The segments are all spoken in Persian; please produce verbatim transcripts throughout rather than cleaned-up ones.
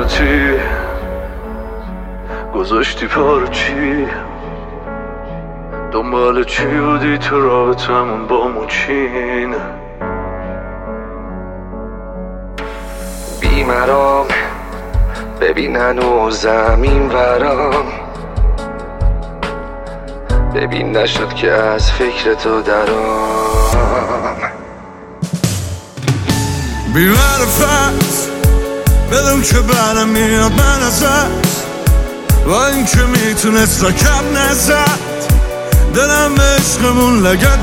خودتی گذاشتی پارو چی؟ دنبال چی بودی تو رابطمون با موچین؟ بیمرام ببین هنوز زمین برام، ببین نشد که از فکر تو درام. بی معرفت بدون که برم میاد من ازت، با این که میتونست رکب نزد، دلم به عشقمون لگد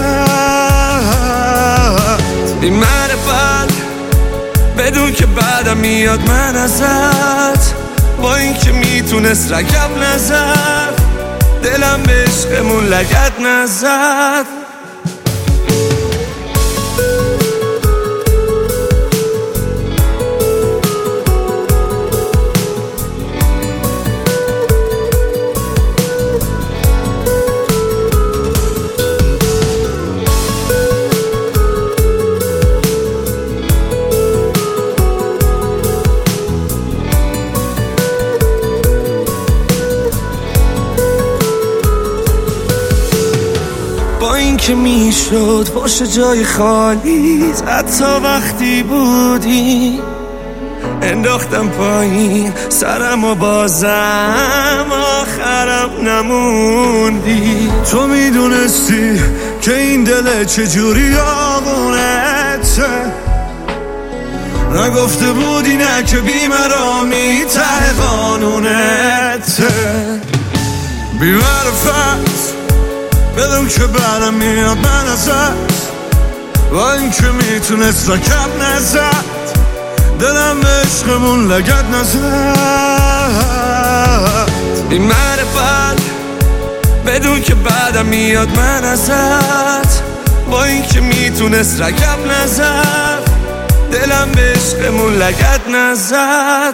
نزد. بی معرفت بدون که بعدم میاد من ازت، با این که میتونست رکب نزد، دلم به عشقمون لگد نزد. با این که میشد باشه جای خالیت، حتی وقتی بودی انداختم پایین سرم و بازم آخرم نموندی. تو میدونستی که این دل چجوری آغونته، نگفته بودی نه که بیمرامی ته قانونته. بی معرفت بدون که برم میاد من ازت، با این که میتونست رکب نزد، دلم به عشقمون لگد نزد. بی معرفت بدون که بعدم میاد من ازت، با این که میتونست رکب نزد، دلم به عشقمون لگد نزد.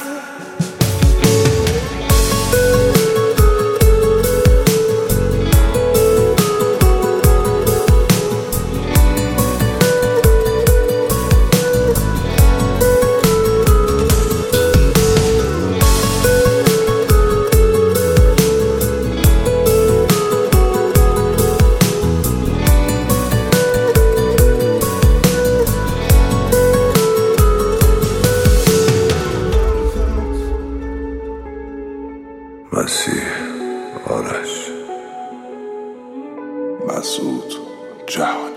مسیح آرش مسعود جهانی.